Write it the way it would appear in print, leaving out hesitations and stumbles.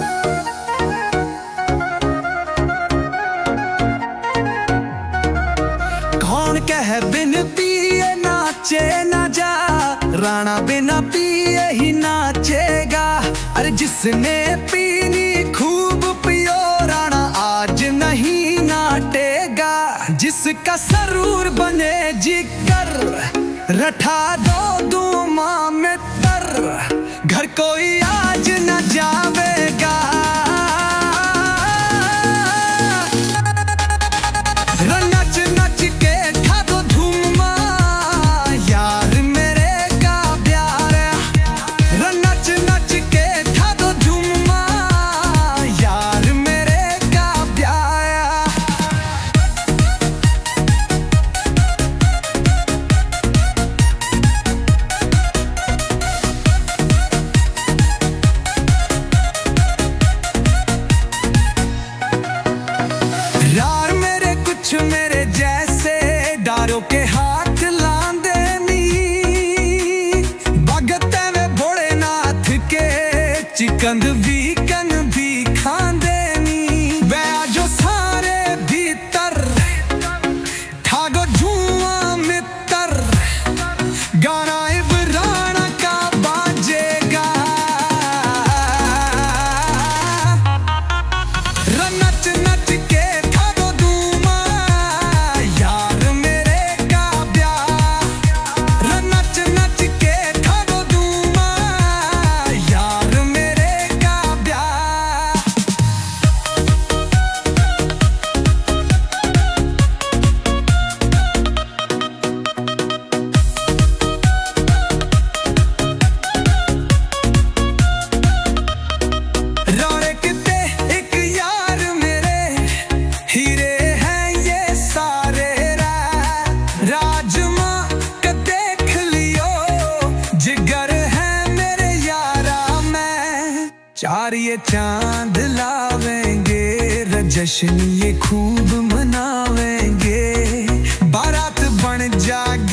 कौन कह बिन पिए नाचे ना जा, राणा बिना पिए ही नाचेगा। अरे जिसने पीनी खूब पियो, राणा आज नहीं नाटेगा। जिसका सरूर बने जिगर, रठा दो दूमा में तर, घर कोई आज न जावेगा। नच नच के खा दो धूमा, यार मेरे का प्यार। नच नच के खा दो धूमा, यार मेरे का प्यार। यार मेरे कुछ मेरे जैसे डारों के हाथ लांदे नी, भगते वे भोलेनाथ के चिकन भी खांदे नी। वे आजो सारे भीतर ठागो धुआं मित्र, गाना इब्राना का बाजेगा। नच नच के खा दो धूमा, यार मेरे का प्यार। नच नच के खा दो धूमा, यार मेरे का प्यार। रोने किते एक यार मेरे, हीरे हैं ये सारे राजमा का देख लियो, जिगर है मेरे यारा में। चार ये चांद लावेंगे, जश्न ये खूब मनावेंगे। बारात बन जाएगी